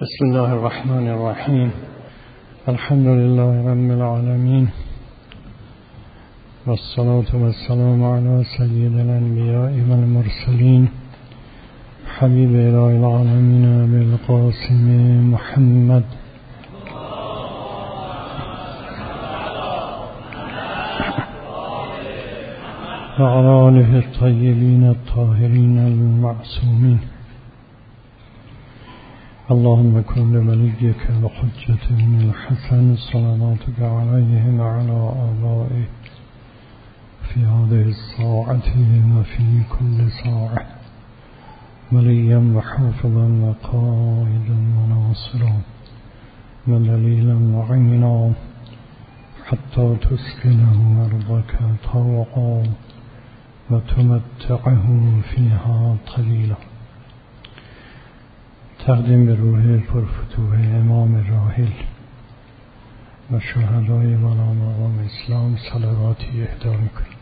بسم الله الرحمن الرحیم. الحمد لله رب العالمین والصلاة والسلام علی سید الانبیاء والمرسلین حبیب اله العالمین بالقاسم محمد و علی آله الطیبین الطاهرین المعصومین. اللهم كن لوليك وحجته الحسن صلواتك عليه وعلى آبائه في هذه الساعة وفي كل ساعة وليا وحافظا وقائدا وناصرا ودليلا وعينا حتى تسكنه أرضك طوعا وتمتعه فيها قليلا. تقدیم به روح پرفتوح امام راحل و شهدای والا مقام اسلام صلواتی اهدا میکنیم.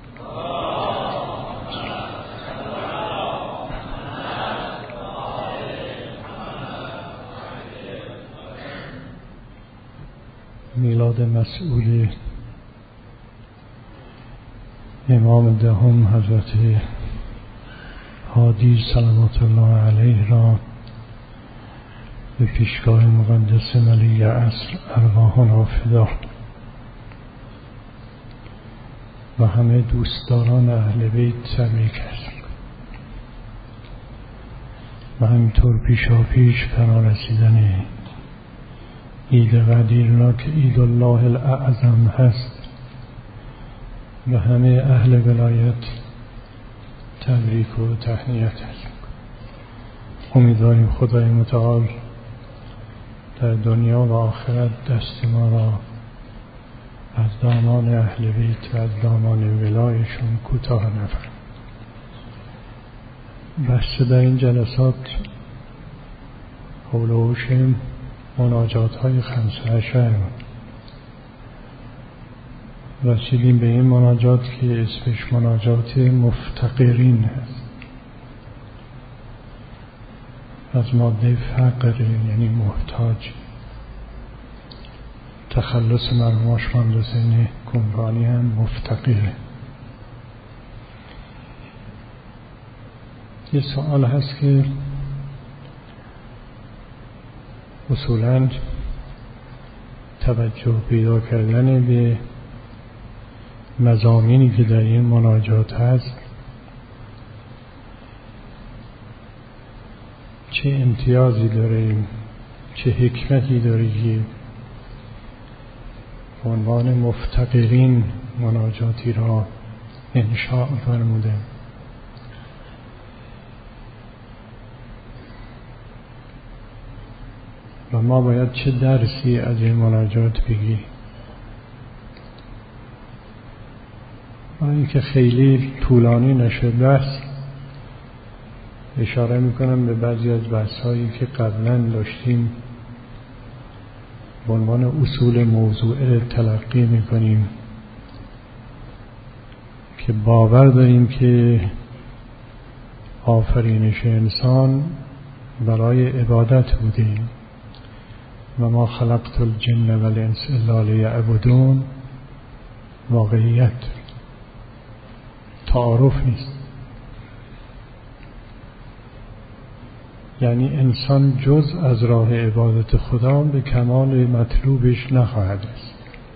میلاد مسعود امام دهم حضرت هادی صلوات الله علیه را به پیشگاه مقدس ولی عصر ارواحنا فدا و همه دوستداران اهل بیت تبریک هستیم و همینطور پیشا پیش فرا رسیدن عید قدیر را که عید الله الاعظم هست و همه اهل ولایت تبریک و تهنیت هستیم. امیدواریم خدای متعال در دنیا و آخرت دست ما را از دامان اهل بیت و از دامان ولایشون کوتاه نفرماید. بحث در این جلسات حول و حوش مناجات های 15 رسیدیم به این مناجات که اسمش مناجات مفتقرین هست، از ماده فقر یعنی محتاج، تخلص مرموش مندوزین گمرانی هم مفتقره. یه سوال هست که اصولاً توجه پیدا کردن به مضامینی که در این مناجات هست چه امتیازی داره، چه حکمتی داره که عنوان مفتقرین مناجاتی را انشاء فرموده و ما باید چه درسی از این مناجات بگیریم. برای اینکه خیلی طولانی نشه بحث، اشاره میکنم به بعضی از بحث‌هایی که قبلا داشتیم به عنوان اصول موضوع تلقی میکنیم که باور داریم که آفرینش انسان برای عبادت بوده و ما خلقت الجن والانس الا لیعبدون واقعیت، تعارف نیست. یعنی انسان جز از راه عبادت خدا به کمال مطلوبش نخواهد است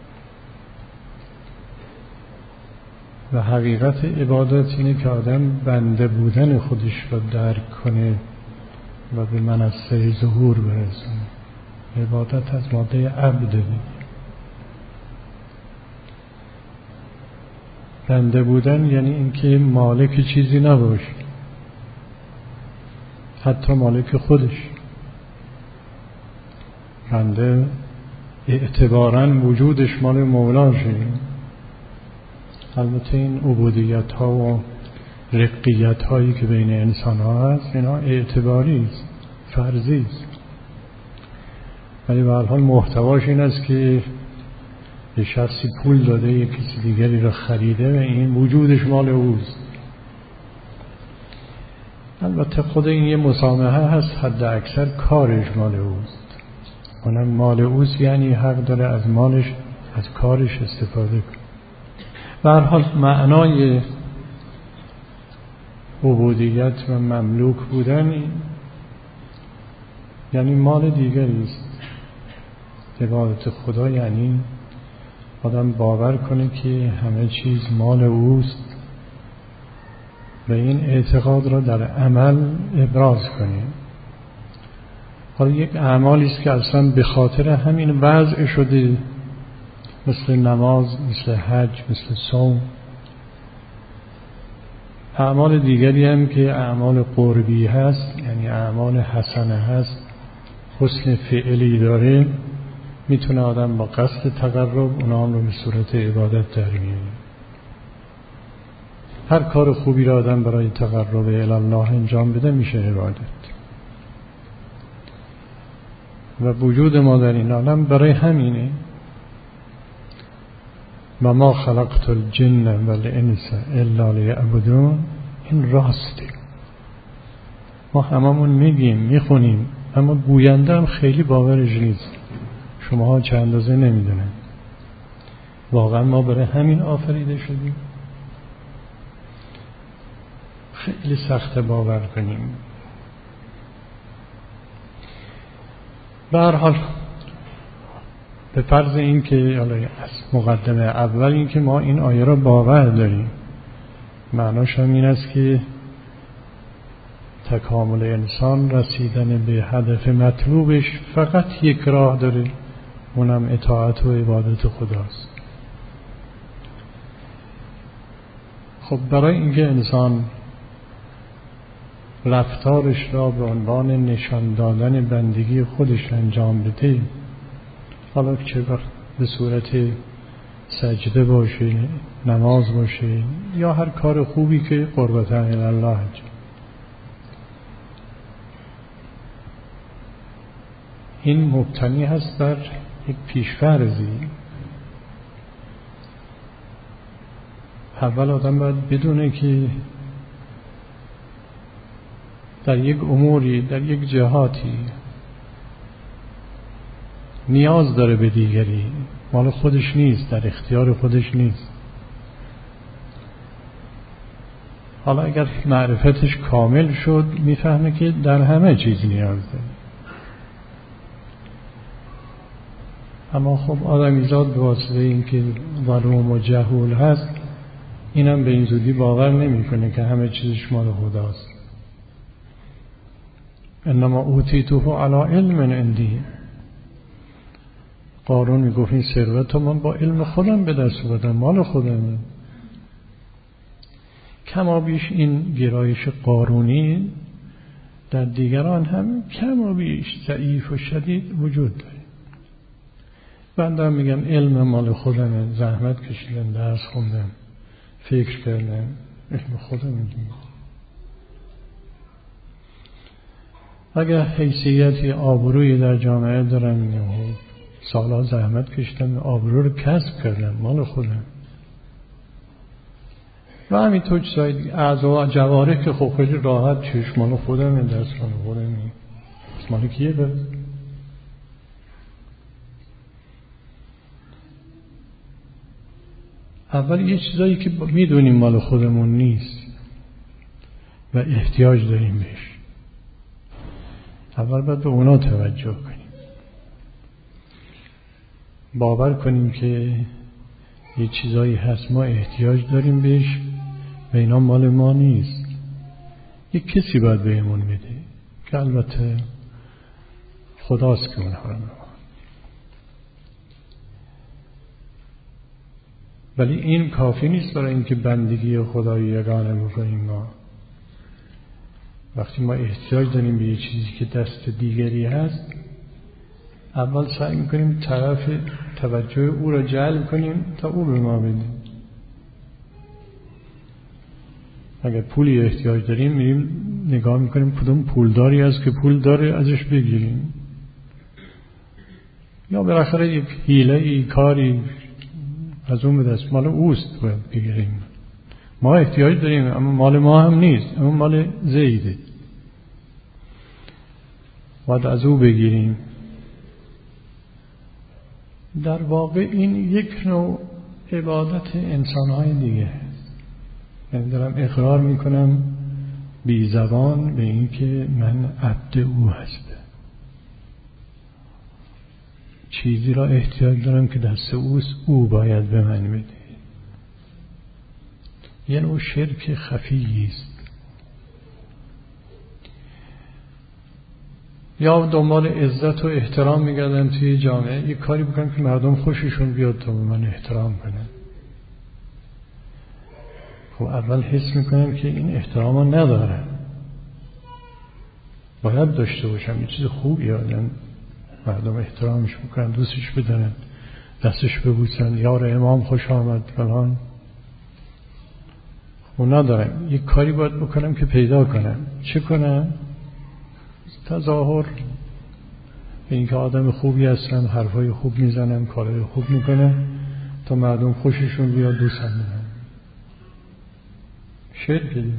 و حقیقت عبادت اینه که آدم بنده بودن خودش رو درک کنه و به منصه ظهور برسونه. عبادت از ماده عبد، بنده بودن یعنی اینکه مالک چیزی نباشه، حتی مالک خودش. بنده اعتباراً وجودش مال مولاشه. البته این عبودیت ها و رقیت هایی که بین انسان ها هست اینا اعتباری است، فرضی است، ولی به هر حال محتواش این است که یه شخصی پول داده یک کسی دیگری را خریده و این وجودش مال اوست. البته خود این یه مسامحه هست، حد اکثر کارش مال اوست، اونم مال اوست، یعنی حق داره از مالش، از کارش استفاده کنه. به هر حال معنای عبودیت و مملوک بودن یعنی مال دیگری است. عبادت خدا یعنی آدم باور کنه که همه چیز مال اوست و این اعتقاد را در عمل ابراز کنه. حالا یک اعمالی است که اصلا به خاطر همین وضع شده، مثل نماز، مثل حج، مثل صوم. اعمال دیگری هم که اعمال قربی هست، یعنی اعمال حسنه هست، حسن فعلی داره، میتونه آدم با قصد تقرب اونا هم رو به صورت عبادت در میاره. هر کار خوبی را آدم برای تقرب الله انجام بده میشه عبادت. و وجود ما در این عالم برای همینه. و ما خلقت الجن والانس الا لیعبدون. این راسته. ما هممون میگیم، میخونیم، اما گوینده هم خیلی باورش نیست. شماها چند اندازه نمیدونن. واقعا ما برای همین آفریده شدیم؟ خیلی سخت باور کنیم. به هر حال به فرض این که از مقدمه اول این که ما این آیه را باور داریم، معناش هم این است که تکامل انسان، رسیدن به هدف مطلوبش فقط یک راه داره، اونم اطاعت و عبادت خداست. خب برای اینکه انسان رفتارش را به عنوان نشان دادن بندگی خودش انجام بده، حالا چه به صورت سجده باشه، نماز باشه، یا هر کار خوبی که قربت الله انجام، این مبتنی هست بر یک پیشفرضی. اول آدم باید بدونه که در یک اموری، در یک جهاتی نیاز داره به دیگری، مال خودش نیست، در اختیار خودش نیست. حالا اگر معرفتش کامل شد میفهمه که در همه چیز نیاز داره. اما خب آدمیزاد به واسطه این که ظلوم و جهول هست، اینم به این زودی باور نمیکنه که همه چیزش مال خداست. انما اوتیته علی علم عندی. قارون میگفت این ثروت من با علم خودم به دست آوردم، مال خودمه. کما بیش این گرایش قارونی در دیگران هم کما بیش ضعیف و شدید وجود داره. بنده میگم علم مال خودمه، زحمت کشیدم، درس خوندم، فکر کردم، علم خودمه. اگر حیثیتی آبروی در جامعه دارم، سالها زحمت کشیدم، آبرو رو کسب کردم، مال خودم. و همینطور چیزایی اعضا و جوارح که خب خیلی راحت چشم مال خودمه، دست مال خودمه، مال کیه بس؟ اول یه چیزایی که میدونیم مال خودمون نیست و احتیاج داریم بهش، اول باید به اونا توجه کنیم، باور کنیم که یه چیزایی هست ما احتیاج داریم بهش و اینا مال ما نیست، یک کسی باید بهمون بده که البته خداست که اونها رو می‌خواد. ولی این کافی نیست برای اینکه بندگی خدای یگانه بکنیم. ما وقتی ما احتیاج داریم به یه چیزی که دست دیگری هست، اول سعی میکنیم طرف توجه او را جلب کنیم تا او به ما بده. اگر پولی احتیاج داریم میریم نگاه میکنیم کدوم پولداری هست که پول داره ازش بگیریم، یا بالاخره یک حیله کاری از اون به دست مال اوست باید بگیریم. ما احتیاج داریم اما مال ما هم نیست، اما مال زیده. باید از او بگیریم. در واقع این یک نوع عبادت انسان‌های دیگه است. من دارم اقرار میکنم بی زبان به این که من عبد او هستم، چیزی را احتیاج دارم که دست اوست، او باید به من بده. یه نوع شرک خفی است. یا دنبال عزت و احترام میگردم توی جامعه، یه کاری بکنم که مردم خوششون بیاد تا من احترام کنن. خب اول حس میکنم که این احترام رو ندارم، باید داشته باشم. یه چیز خوبی آدم مردم احترامش بکنن، دوستش بدارن، دستش ببوسن، یار امام خوش آمد فلان. خب ندارم. یه کاری باید بکنم که پیدا کنم. چه کنم؟ تظاهر این که آدم خوبی هستم، حرفای خوب میزنم، کارهای خوب میکنم تا مردم خوششون بیاد، دوستم بدن. شرک دیگه.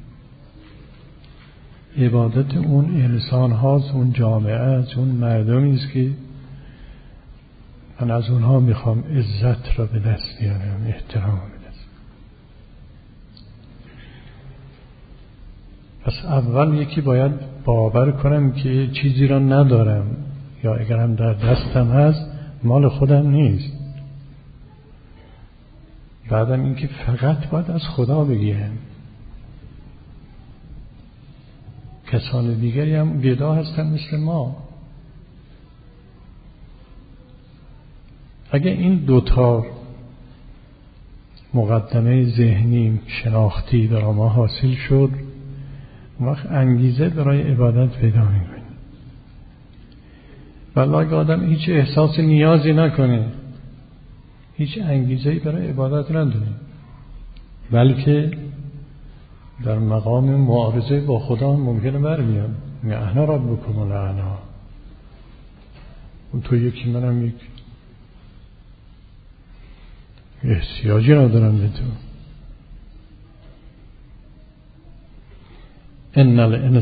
عبادت اون انسان هاست، اون جامعه است، اون مردمی است که من از اونها میخوام عزت را به دست بیارم، احترام به دست. پس اول یکی باید باور کنم که چیزی را ندارم، یا اگرم در دستم هست مال خودم نیست. بعدم اینکه فقط باید از خدا بگیرم. کسان دیگری هم گدا هستن مثل ما. اگه این دوتا مقدمه ذهنی شناختی در ما حاصل شد، اون وقت انگیزه برای عبادت پیدا می‌کنیم. ولی اگه آدم هیچ احساس نیازی نکنه، هیچ انگیزه‌ای برای عبادت نداره، بلکه در مقام معارضه با خدا ممکنه برمیاد میگه انا ربکم الاعلی، اون تو یکی منم یک، احتیاجی ندارم به تو. ان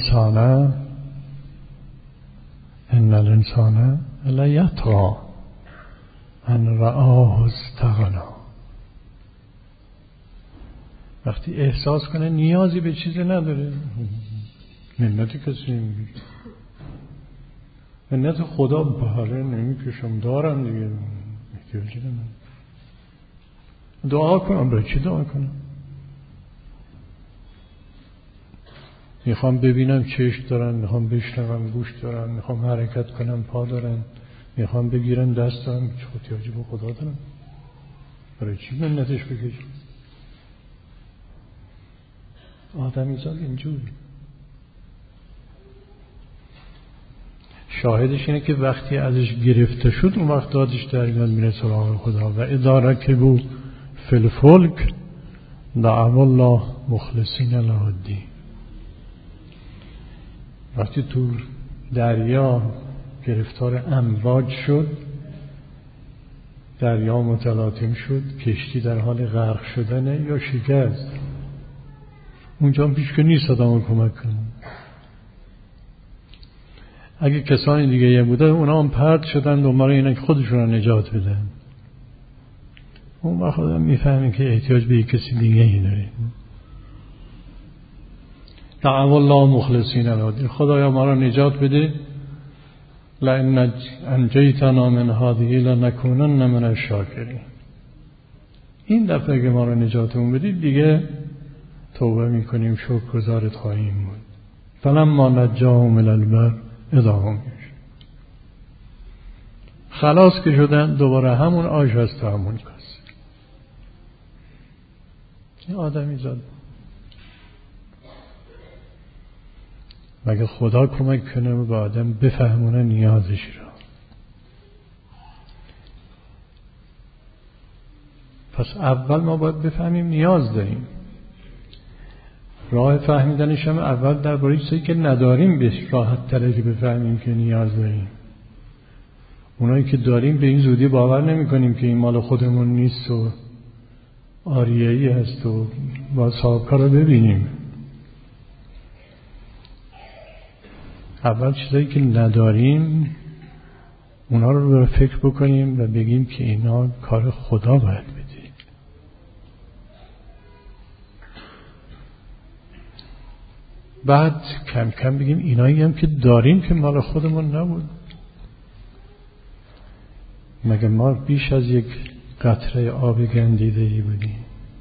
الانسان لیطغی ان رآه استغنی. وقتی احساس کنه نیازی به چیزی نداره، منت کسی نمیگیره، منت خدا بهره نمیکشم، دارم دیگه، احتیاجی ندارم. دعا کنم، برای چی دعا کنم؟ میخوام ببینم چشم دارن، میخوام بشنوم گوش دارن، میخوام حرکت کنم پا دارن، میخوام بگیرم دست دارم، چه احتیاجی به خدا دارم؟ برای چی منتش بکشم؟ آدمیزاد اینجوری. شاهدش اینه که وقتی ازش گرفته شد اون وقت دادش در میاد میره سراغ خدا. و اذا رکبوا فی الفلک دعوا الله مخلصین له الدین. وقتی تو دریا گرفتار امواج شد، دریا متلاطم شد، کشتی در حال غرق شدنه یا شکست، اونجا هم پیش که نیست آدم رو کمک کنه. اگه کسانی دیگه یه بوده اونا هم پرد شدن دنبال اینه که خودشون رو نجات بدن. اون وقت آدم میفهمه که احتیاج به کسی دیگه ای داره. دعوا الله مخلصین له الدین. خدایا ما را نجات بده، لئن انجیتنا من هذه لنکونن من الشاکرین. این دفعه که ما را نجاتمون بدید دیگه توبه میکنیم، شکرگزارت خواهیم بود. فلما نجاهم الی البر اذا هم یشرکون. خلاص که شدن دوباره همون آش هست و همون کاسه. این آدمی زاد. مگه خدا کمک کنه و به آدم بفهمونه نیازش را. پس اول ما باید بفهمیم نیاز داریم. راه فهمیدنش هم اول درباره چیزی که نداریم بهش راحت تره که بفهمیم که نیاز داریم. اونایی که داریم به این زودی باور نمی کنیم که این مال خودمون نیست و آریه‌ای هست و با صاحبکار رو ببینیم. اول چیزایی که نداریم اونا رو فکر بکنیم و بگیم که اینا کار خدا باید بده. بعد کم کم بگیم اینایی هم که داریم که مال خودمون نبود. مگه ما بیش از یک قطره آب گندیده‌ای بودیم؟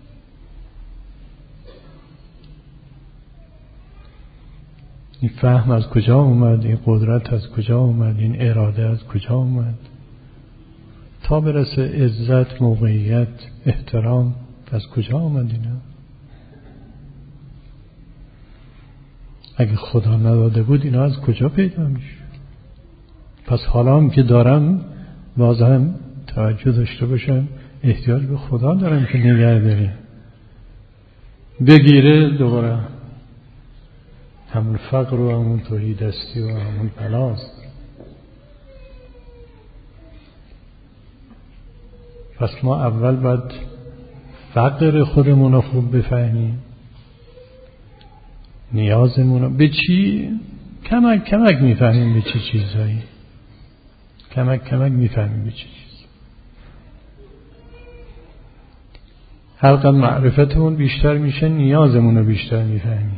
این فهم از کجا اومد؟ این قدرت از کجا اومد؟ این اراده از کجا اومد؟ تا برسه عزت، موقعیت، احترام از کجا اومد اینا؟ اگه خدا نداده بود اینا از کجا پیدا میشه؟ پس حالا هم که دارم باز هم توجه داشته باشم احتیاج به خدا دارم که نگه داره، بگیره دوباره همون فقر و همون توحیدستی و همون بلاست. پس ما اول باید فقر خودمون رو خوب بفهمیم، نیازمون رو به چی کمک میفهمیم، به چه چیزایی کمک میفهمیم، به چه چیز. هر قدر معرفتمون بیشتر میشه نیازمون رو بیشتر میفهمیم.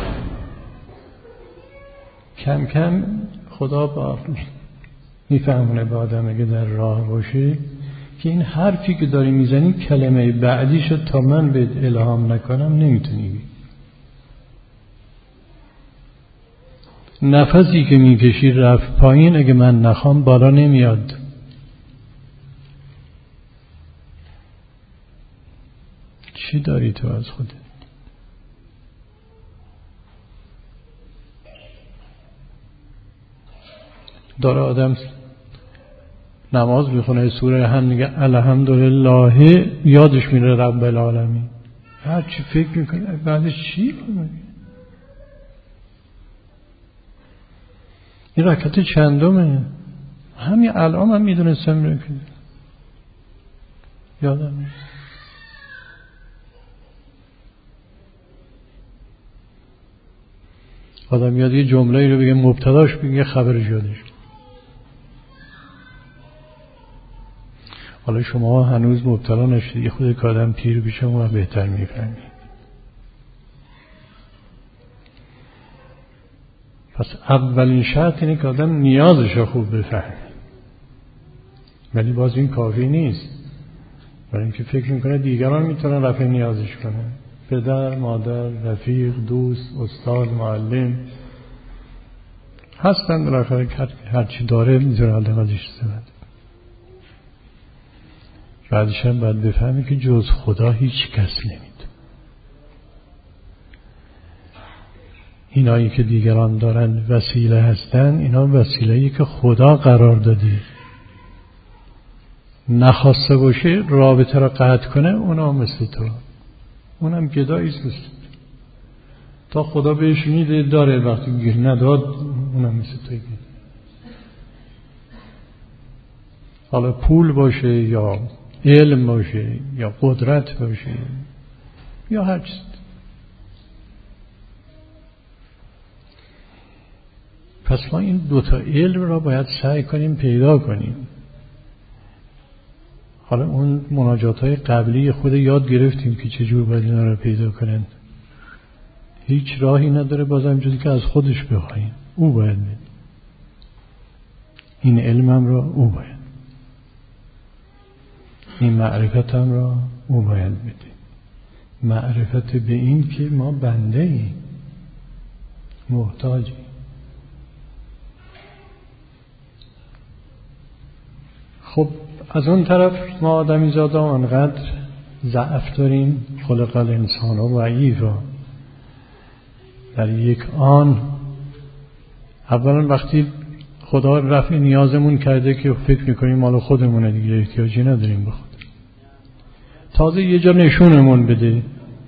کم کم خدا با میفهمونه به آدم اگه در راه باشه که این حرفی که داری میزنی کلمه بعدیشو تا من به الهام نکنم نمیتونی بگی. نفسی که میکشی رفت پایین، اگه من نخوام بالا نمیاد. چی داری تو از خودت؟ داره آدم نماز میخونه سوره هم میگه الحمدلله، یادش میره رب العالمین. هر چی فکر میکنه بعدش چی؟ این رکعت چندمه؟ همین الان من میدونستم که یادم میاد. آدم یاد یه جمله رو بگه مبتداش بگه خبرش یادش. حالا شما هنوز مبتلا نشدید، خود که آدم پیر بشه و بهتر میفهمید. پس اولین شرط اینه که آدم نیازش رو خوب بفهمه. ولی باز این کافی نیست، برای اینکه فکر میکنه دیگران میتونن رفع نیازش کنن. پدر، مادر، رفیق، دوست، استاد، معلم هستن، بالاخره هرچی داره میتونه آدم ازش استفاده. بعدش هم باید بفهمه که جز خدا هیچ کس نمیده. اینایی که دیگران دارن وسیله هستن، اینا وسیله‌ای که خدا قرار داده. نخواسته باشه رابطه را قطع کنه، اونا مثل تو، اونم گداییست مثل تو. تا خدا بهش میده داره، وقتی گیر نداد اونم مثل توی گیر. حالا پول باشه یا علم باشه یا قدرت باشه یا هر چیز. پس ما این دوتا علم را باید سعی کنیم پیدا کنیم. حالا اون مناجات‌های قبلی خود یاد گرفتیم که چجور باید اینا را پیدا کنن. هیچ راهی نداره بازم جزی که از خودش بخوایم. او باید بده. این علمم را او باید، این معرفتم را او باید بده. معرفت به این که ما بنده ایم، محتاجیم. خب از اون طرف ما آدمی زادا انقدر ضعف داریم، خلق الانسان و ضعیفا. در یک آن اولا وقتی خدا رفع نیازمون کرده که فکر میکنیم مال خودمونه دیگه، احتیاجی نداریم به خود. تازه یه جا نشونمون بده.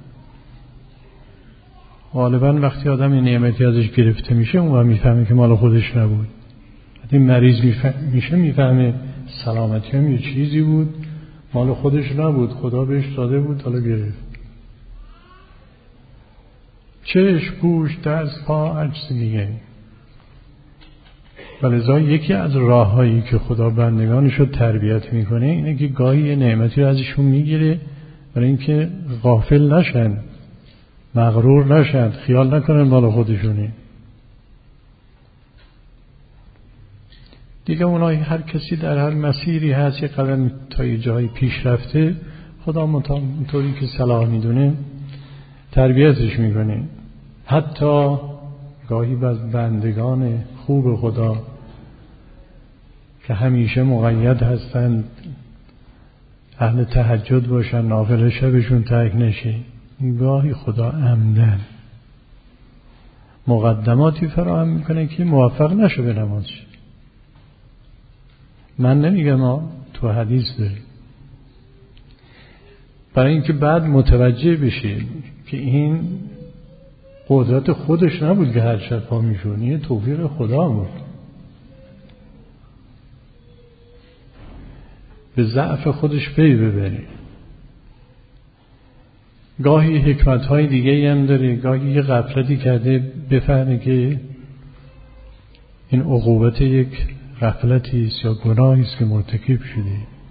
غالبا وقتی آدم این نعمتی ازش گرفته میشه اون میفهمه که مال خودش نبود. وقتی مریض میشه میفهمه سلامتی هم یه چیزی بود، مال خودش نبود، خدا بهش داده بود، حالا گرفت. چشم، گوش، دست، پا، هر چیز دیگه. ولذا یکی از راه‌هایی که خدا بندگانش رو تربیت میکنه اینه که گاهی یه نعمتی رو ازشون میگیره برای اینکه غافل نشن، مغرور نشن، خیال نکنن مال خودشونه. دیگه اونایی هر کسی در هر مسیری هست یه قدم تا یه جایی پیش رفته، خدا اونطوری که صلاح میدونه تربیتش میکنه. حتی گاهی از بندگان خوب خدا که همیشه مقید هستند اهل تهجد باشن، نافله شبشون ترک نشه، گاهی خدا عمدن مقدماتی فراهم میکنه که موفق نشه به نماز. من نمیگم ما تو حدیث داریم، برای اینکه بعد متوجه بشید که این قدرت خودش نبود که هر شب پا میشون، یه توفیق خدا بود. به ضعف خودش پی ببرید. گاهی حکمت‌های دیگه هم داره، گاهی یه غفلتی کرده بفهمه که این عقوبت یک غفلتی است یا گناهی است که مرتکب شده.